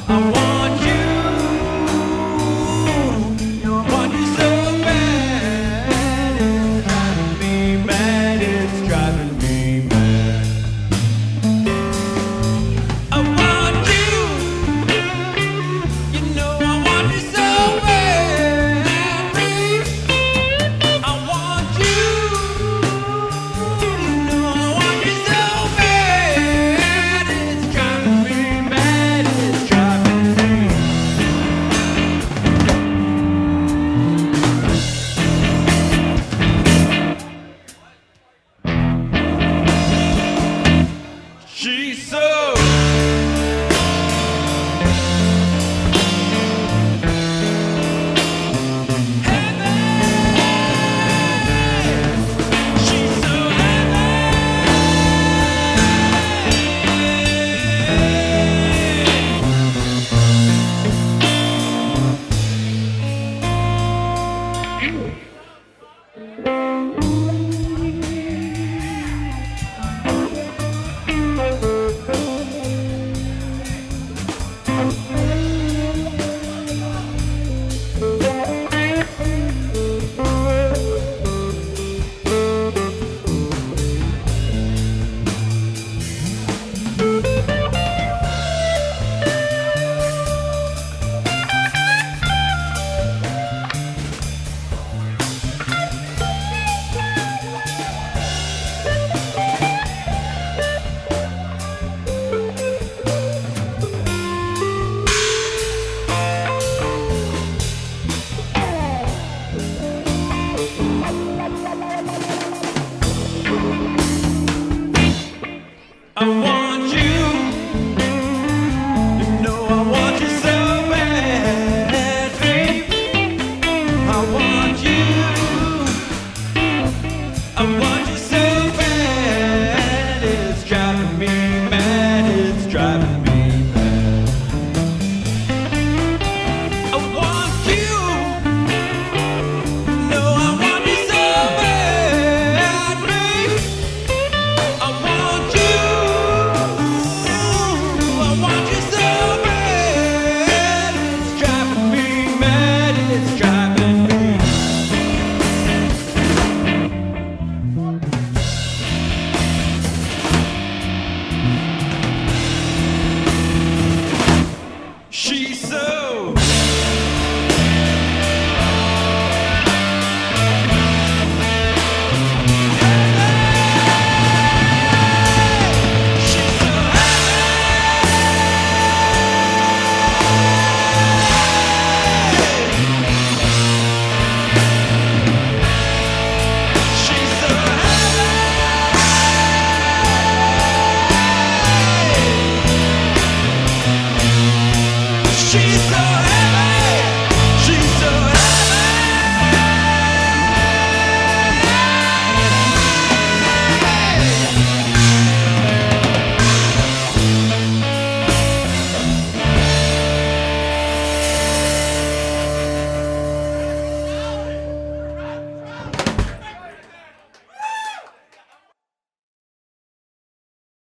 I want you. Want you so bad. It's driving me mad. It's driving me mad. I want you. You know I want you so bad, babe. I want you. You know I want you so bad. It's driving me mad. It's driving me. She's so. I want you. You know I want you so bad, babe. I want you. I want you so bad. It's driving me mad. It's driving me mad. I want you. No, I want you so bad, babe. I want you. I want you so bad. It's driving me mad. It's driving me. She's so. She's so